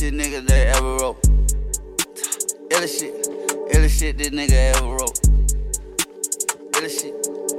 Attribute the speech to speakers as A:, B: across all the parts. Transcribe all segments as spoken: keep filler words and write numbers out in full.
A: shit nigga that ever wrote. Illest shit, illest shit this nigga ever wrote. Illest shit,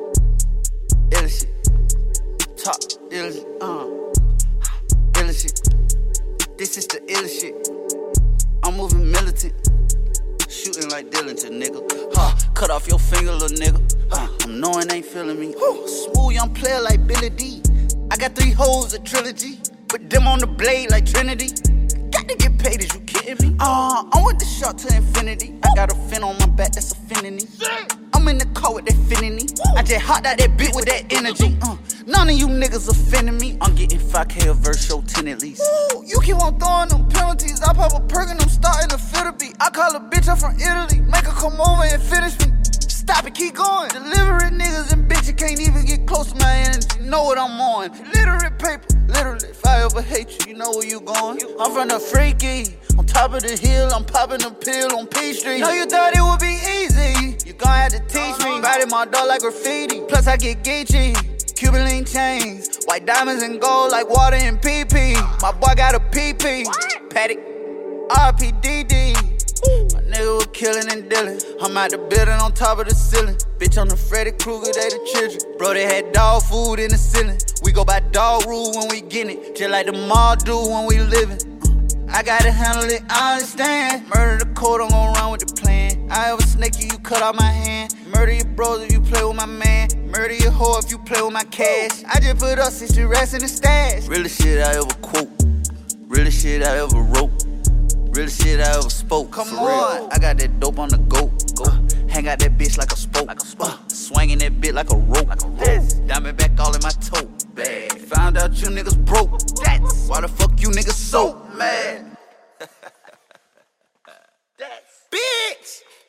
A: illest shit, top illest, uh, illest shit. This is the illest shit. I'm moving militant, shooting like Dillington, nigga. Huh, cut off your finger, little nigga. Uh, I'm knowing ain't feeling me. Whew, smooth young player like Billy D. I got three hoes, a trilogy. Put them on the blade like Trinity. Got to get paid, is you kidding me? Uh, I'm with the shot to infinity. I got a fin on my back, that's affinity. I'm in the car with that finity. I just hopped out that bit with that energy. Uh, none of you niggas offending me. I'm getting five K a verse, show ten at least. Ooh, you keep on throwing them penalties. I pop a perk and I'm starting to feel the beat. I call a bitch up from Italy. Make her come over and finish me. Stop it, keep going. Deliberate niggas and bitches can't even get close to my energy. Know what I'm on. Literate paper, literally. If I ever hate you, you know where you going. I'm from the freaky. On top of the hill, I'm popping a pill on P Street. Know you thought it would be easy. You gon' have to teach me. Writing my dog like graffiti. Plus I get Geechee. Cuban link chains. White diamonds and gold like water in P P. My boy got a P P. Paddock. R P D D. My nigga was killing and dealing. I'm out the building on top of the ceiling. Bitch on the Freddy Krueger, they the children. Bro, they had dog food in the ceiling. We go by dog rule when we get it. Just like the mall do when we living. I gotta handle it, I understand. Murder the code, I'm gon' run with the plan. I ever snake you, you cut off my hand. Murder your bros if you play with my man. Murder your hoe if you play with my cash. I just put up sixty racks in the stash. Realest shit I ever quote. Realest shit I ever wrote. Real shit I ever spoke. Come on, real. I got that dope on the go. Go, hang out that bitch like a spoke. Like a spoke. Uh, swinging that bitch like a rope. Like a rope. Diamond back all in my toe. Bad. Found out you niggas broke. That's why the fuck you niggas so mad. That's bitch.